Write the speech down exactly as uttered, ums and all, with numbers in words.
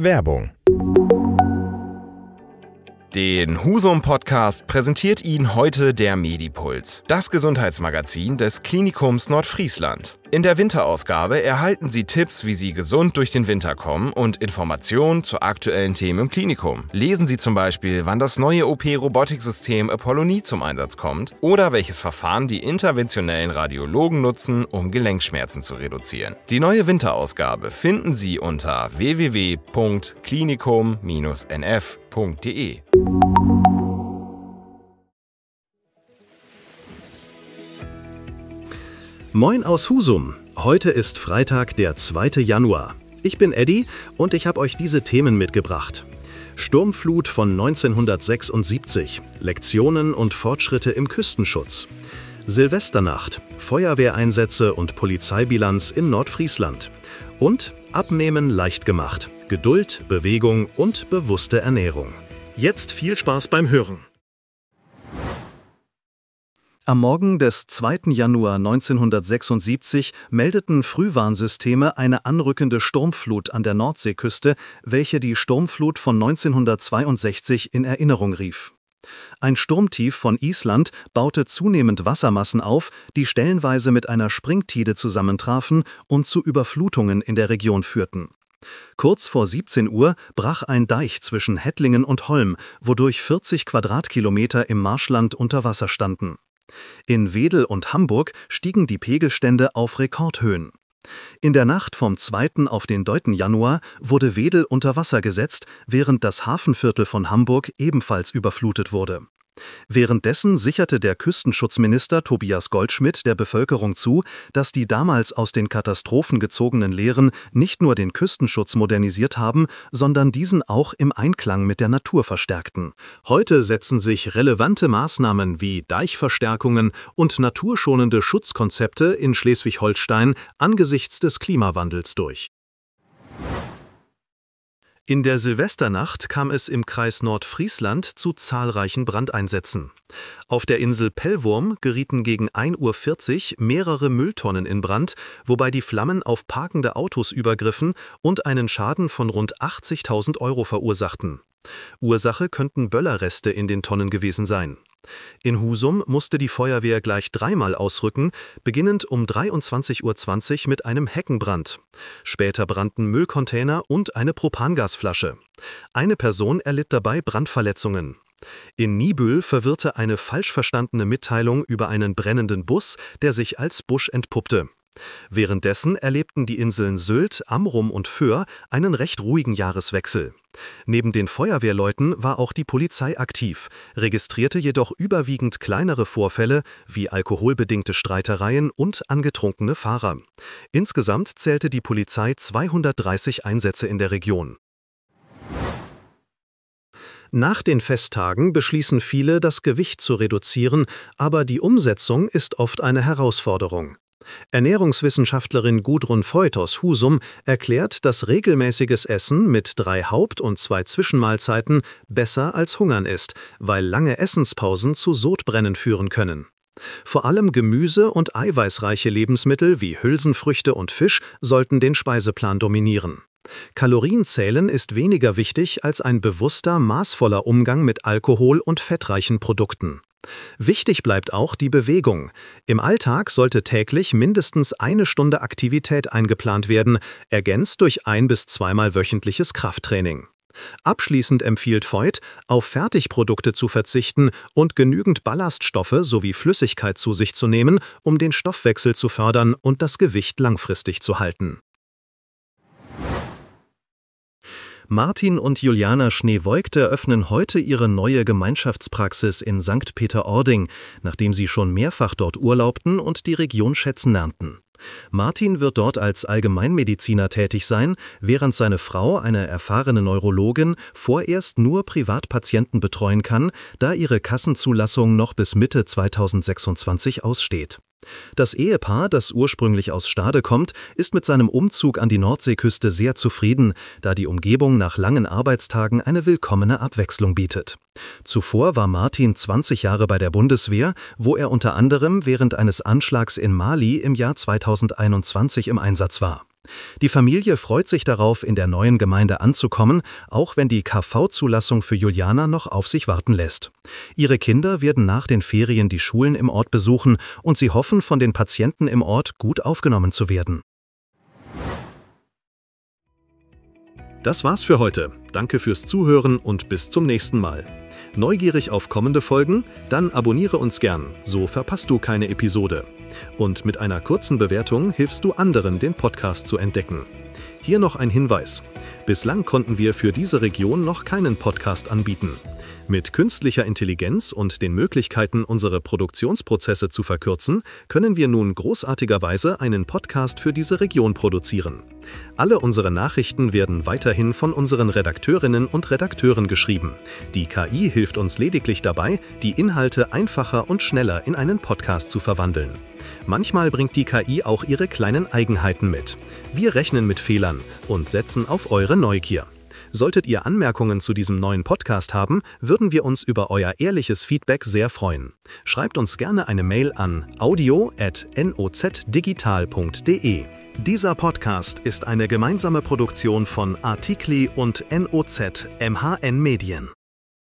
Werbung. Den Husum-Podcast präsentiert Ihnen heute der Medipuls, das Gesundheitsmagazin des Klinikums Nordfriesland. In der Winterausgabe erhalten Sie Tipps, wie Sie gesund durch den Winter kommen und Informationen zu aktuellen Themen im Klinikum. Lesen Sie zum Beispiel, wann das neue O P-Robotiksystem Apollonie zum Einsatz kommt oder welches Verfahren die interventionellen Radiologen nutzen, um Gelenkschmerzen zu reduzieren. Die neue Winterausgabe finden Sie unter w w w punkt klinikum Bindestrich n f punkt d e. Moin aus Husum. Heute ist Freitag, der zweite Januar. Ich bin Eddie und ich habe euch diese Themen mitgebracht. Sturmflut von neunzehnhundertsechsundsiebzig, Lektionen und Fortschritte im Küstenschutz. Silvesternacht, Feuerwehreinsätze und Polizeibilanz in Nordfriesland. Und Abnehmen leicht gemacht, Geduld, Bewegung und bewusste Ernährung. Jetzt viel Spaß beim Hören. Am Morgen des zweiten Januar neunzehnhundertsechsundsiebzig meldeten Frühwarnsysteme eine anrückende Sturmflut an der Nordseeküste, welche die Sturmflut von neunzehnhundertzweiundsechzig in Erinnerung rief. Ein Sturmtief von Island baute zunehmend Wassermassen auf, die stellenweise mit einer Springtide zusammentrafen und zu Überflutungen in der Region führten. Kurz vor siebzehn Uhr brach ein Deich zwischen Hettlingen und Holm, wodurch vierzig Quadratkilometer im Marschland unter Wasser standen. In Wedel und Hamburg stiegen die Pegelstände auf Rekordhöhen. In der Nacht vom zweiten auf den dritten Januar wurde Wedel unter Wasser gesetzt, während das Hafenviertel von Hamburg ebenfalls überflutet wurde. Währenddessen sicherte der Küstenschutzminister Tobias Goldschmidt der Bevölkerung zu, dass die damals aus den Katastrophen gezogenen Lehren nicht nur den Küstenschutz modernisiert haben, sondern diesen auch im Einklang mit der Natur verstärkten. Heute setzen sich relevante Maßnahmen wie Deichverstärkungen und naturschonende Schutzkonzepte in Schleswig-Holstein angesichts des Klimawandels durch. In der Silvesternacht kam es im Kreis Nordfriesland zu zahlreichen Brandeinsätzen. Auf der Insel Pellworm gerieten gegen ein Uhr vierzig mehrere Mülltonnen in Brand, wobei die Flammen auf parkende Autos übergriffen und einen Schaden von rund achtzigtausend Euro verursachten. Ursache könnten Böllerreste in den Tonnen gewesen sein. In Husum musste die Feuerwehr gleich dreimal ausrücken, beginnend um dreiundzwanzig Uhr zwanzig mit einem Heckenbrand. Später brannten Müllcontainer und eine Propangasflasche. Eine Person erlitt dabei Brandverletzungen. In Niebüll verwirrte eine falsch verstandene Mitteilung über einen brennenden Bus, der sich als Busch entpuppte. Währenddessen erlebten die Inseln Sylt, Amrum und Föhr einen recht ruhigen Jahreswechsel. Neben den Feuerwehrleuten war auch die Polizei aktiv, registrierte jedoch überwiegend kleinere Vorfälle wie alkoholbedingte Streitereien und angetrunkene Fahrer. Insgesamt zählte die Polizei zweihundertdreißig Einsätze in der Region. Nach den Festtagen beschließen viele, das Gewicht zu reduzieren, aber die Umsetzung ist oft eine Herausforderung. Ernährungswissenschaftlerin Gudrun Voigt aus Husum erklärt, dass regelmäßiges Essen mit drei Haupt- und zwei Zwischenmahlzeiten besser als Hungern ist, weil lange Essenspausen zu Sodbrennen führen können. Vor allem Gemüse und eiweißreiche Lebensmittel wie Hülsenfrüchte und Fisch sollten den Speiseplan dominieren. Kalorienzählen ist weniger wichtig als ein bewusster, maßvoller Umgang mit Alkohol und fettreichen Produkten. Wichtig bleibt auch die Bewegung. Im Alltag sollte täglich mindestens eine Stunde Aktivität eingeplant werden, ergänzt durch ein- bis zweimal wöchentliches Krafttraining. Abschließend empfiehlt Voigt, auf Fertigprodukte zu verzichten und genügend Ballaststoffe sowie Flüssigkeit zu sich zu nehmen, um den Stoffwechsel zu fördern und das Gewicht langfristig zu halten. Martin und Juliana Schnee-Voigt eröffnen heute ihre neue Gemeinschaftspraxis in Sankt Peter-Ording, nachdem sie schon mehrfach dort urlaubten und die Region schätzen lernten. Martin wird dort als Allgemeinmediziner tätig sein, während seine Frau, eine erfahrene Neurologin, vorerst nur Privatpatienten betreuen kann, da ihre Kassenzulassung noch bis Mitte zweitausendsechsundzwanzig aussteht. Das Ehepaar, das ursprünglich aus Stade kommt, ist mit seinem Umzug an die Nordseeküste sehr zufrieden, da die Umgebung nach langen Arbeitstagen eine willkommene Abwechslung bietet. Zuvor war Martin zwanzig Jahre bei der Bundeswehr, wo er unter anderem während eines Anschlags in Mali im Jahr zweitausendeinundzwanzig im Einsatz war. Die Familie freut sich darauf, in der neuen Gemeinde anzukommen, auch wenn die K V-Zulassung für Juliana noch auf sich warten lässt. Ihre Kinder werden nach den Ferien die Schulen im Ort besuchen und sie hoffen, von den Patienten im Ort gut aufgenommen zu werden. Das war's für heute. Danke fürs Zuhören und bis zum nächsten Mal. Neugierig auf kommende Folgen? Dann abonniere uns gern, so verpasst du keine Episode. Und mit einer kurzen Bewertung hilfst du anderen, den Podcast zu entdecken. Hier noch ein Hinweis. Bislang konnten wir für diese Region noch keinen Podcast anbieten. Mit künstlicher Intelligenz und den Möglichkeiten, unsere Produktionsprozesse zu verkürzen, können wir nun großartigerweise einen Podcast für diese Region produzieren. Alle unsere Nachrichten werden weiterhin von unseren Redakteurinnen und Redakteuren geschrieben. Die K I hilft uns lediglich dabei, die Inhalte einfacher und schneller in einen Podcast zu verwandeln. Manchmal bringt die K I auch ihre kleinen Eigenheiten mit. Wir rechnen mit Fehlern und setzen auf eure Neugier. Solltet ihr Anmerkungen zu diesem neuen Podcast haben, würden wir uns über euer ehrliches Feedback sehr freuen. Schreibt uns gerne eine Mail an audio at nozdigital punkt de. Dieser Podcast ist eine gemeinsame Produktion von Artikli und N O Z M H N Medien.